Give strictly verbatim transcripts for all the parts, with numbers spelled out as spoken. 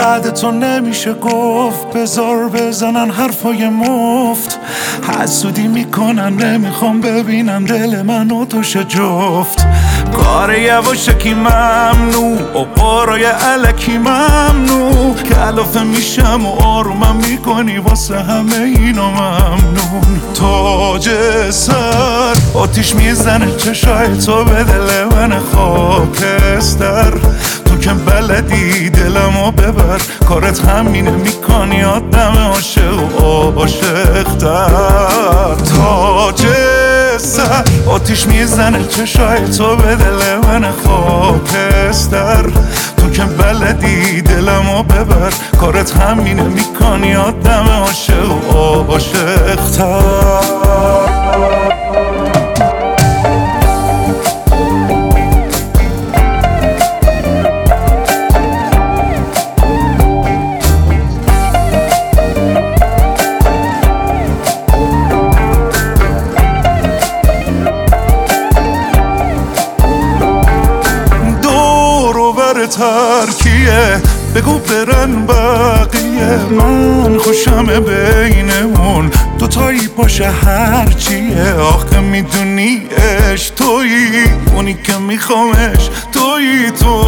بعد تو نمیشه گفت. بذار بزنن حرفای مفت، حسودی میکنن نمیخوام ببینن دل من و توش جفت. کار یواشکی ممنوع و قارای علکی ممنوع، کلافه میشم و آرومم میکنی واسه همه اینا ممنون. تاج سر آتیش میزنه چشای تو به دل من خاکستر، تو که بلدی دلمو ببر، کارت همینه میکنی آدم عاشق و عاشق‌تر. تاج سر آتیش میزنه چشای تو به دل من خاکستر، تو که بلدی دلمو ببر، کارت همینه میکنی آدم عاشق و عاشق‌تر. ترکیه بگو برن بقیه، من خوشم بینمون دوتایی باشه هرچیه. آخه میدونی اش تویی اونی که میخوامش، تویی تو.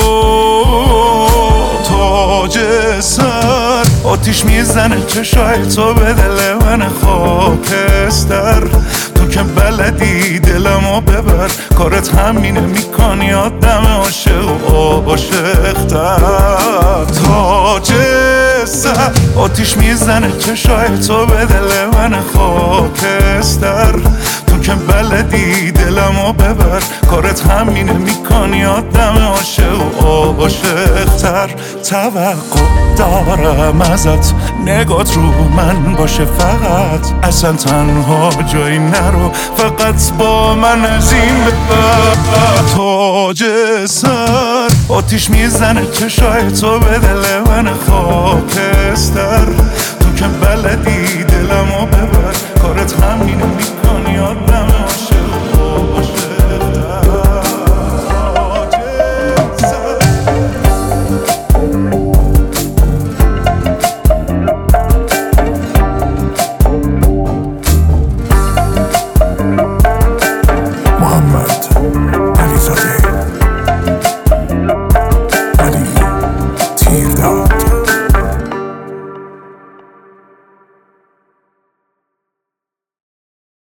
تاج سر آتیش میزنه چشای تو به دل من خاکستر، تو که بلدی دلمو ببر، کارت همینه میکنی آدم عاشق و عاشق‌تر. تاج سر آتیش میزنه چشای تو به دل من خاکستر، تو که بلدی دلمو ببر، کارت همینه میکنی آدم عاشق و عاشق‌تر. توقع دارم ازت نگات رو من باشه فقط، اصلا تنها جایی نرو، فقط با من از این ببر. تاج سر آتیش میزنه چشای تو به دل من خاکستر،